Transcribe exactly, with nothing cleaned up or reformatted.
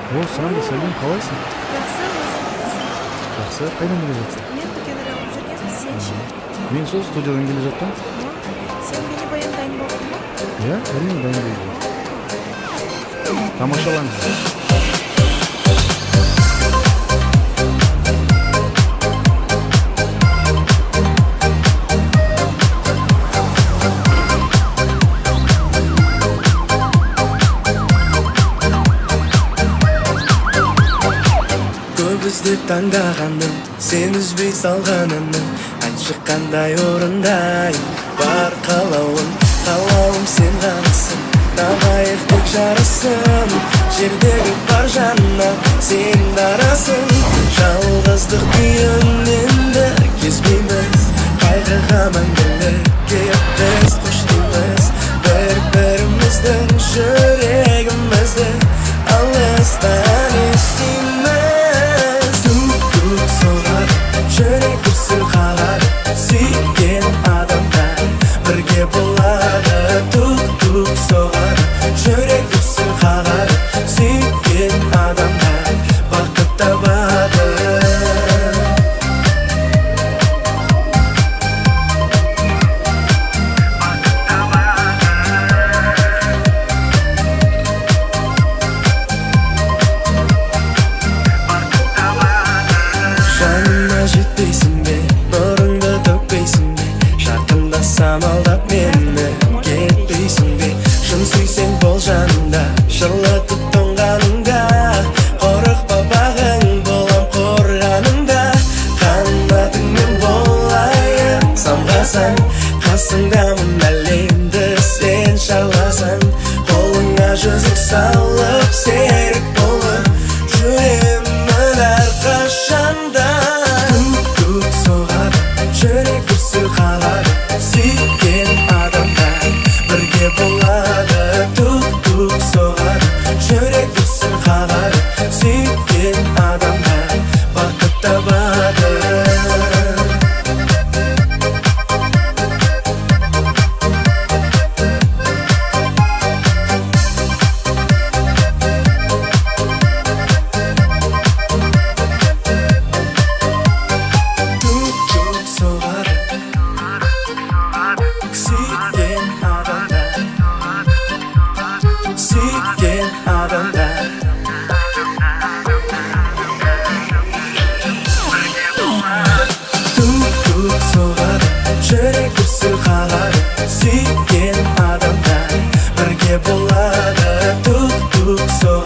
О, Санда, сәлем, қалайсың? Жақсы, өзіңіз? Жақсы, қайдан келе жатсың? Мен дүкенде алып жүрген, сен ше? Мен сол студиядан келе жаттым. Сен бейнебаян дайын болдың ба? Иә, әрине дайын болды. Тамашалаңыз. Көбізді таңдағаным, сен үзбей салғанымның айтшы қандай орындай бар қалауым, қалауым сен ғанысың, табайық тек жарысын, жердегі бар жанна сен дарасың. Жалғыздық күйінен де кезбейміз, қайғыға мәңгілікке біз қоштаймыз, бір-біріміздің жүрегімізді алыстан естиміз. Жүрек дүрсіл қалады, сүйген адамдар бірге болады. Тук-тук соғады, жүрек дүрсіл қалады, сүйген адамдар бақыт табады. Жаныма жетпейсің бе, нұрыңды төкпейсің бе, жақындасам алдап мені кетпейсің бе. Шын сүйсең бол жанымда, жылытып тоңғаныңда, қорықпа бағың болам қорғаныңда. Қанатыңмен болайын самғасаң, қасыңдамын әлемді сен шарласаң. Қолыңа жүзік салып серік болып жүремін әрқашанда. Тук-тук соғады, жүрек дүрсіл қалады, сүйген адамдар бірге болады. Тук-тук соғады, жүрек дүрсіл қалады, сүйген адамдар бақыт табады. Сүйген адамдар тук-тук соғады, жүрек дүрсіл қалады, сүйген адамдар бірге болады. Тук-тук соғады.